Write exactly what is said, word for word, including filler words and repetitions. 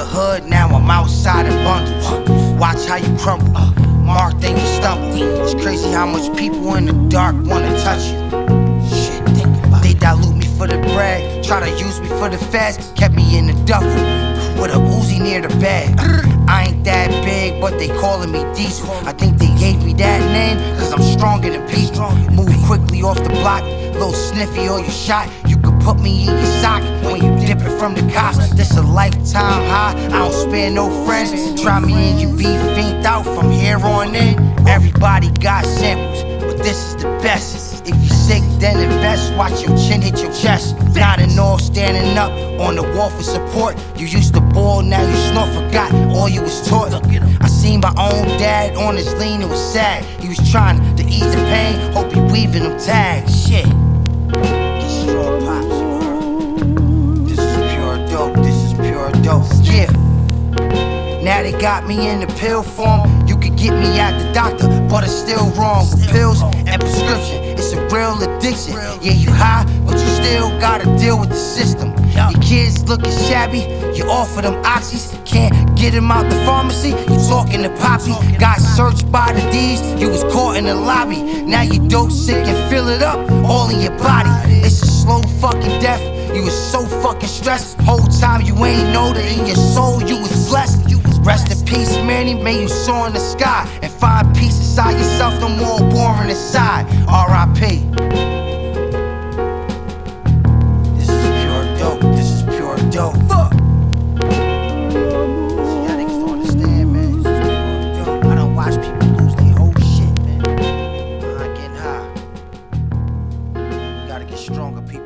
hood, now I'm outside in bundles. Watch how you crumble, mark then you stumble. It's crazy how much people in the dark wanna touch you. Shit, think about it. They dilute me for the bread, try to use me for the feds. Kept me in the duffel with a Uzi near the bed. I ain't that big, but they calling me Diesel. I think they gave me that name cause I'm stronger than Pete. Move quickly off the block, little sniffy or you shot. You could put me in your sock when you dip it from the cops. This a lifetime high, I don't spare no friends. Try me and you be fiend out from here on in. Everybody got samples, but this is the best. If you sick, then invest, watch your chin hit your chest. Not an all standing up on the wall for support. You used to ball, now you snort, forgot all you was taught. I seen my own dad on his lean, it was sad. He was trying to ease the pain, hope he weaving them tags. Shit. Get strong, pops, you heard. This is pure dope, this is pure dope. Yeah. Now they got me in the pill form. You could get me at the doctor, but it's still wrong with pills and prescription. It's a real addiction. Yeah, you high, but you still gotta deal with the system. Your kids looking shabby, you offer them oxys. Can't get them out the pharmacy, you talking to Poppy. Got searched by the D's, you was caught in the lobby. Now you dope sick and fill it up all in your body. It's a slow fucking death. You was so fucking stressed. Whole time you ain't know that in your soul you was blessed. Rest in peace, Manny, may you soar in the sky and find peace inside yourself, no more warring inside. R I P This is pure dope, this is pure dope. Fuck! See, y'all niggas don't understand, man. This is pure dope. I don't watch people lose their whole shit, man. I'm not getting high. You gotta get stronger, people.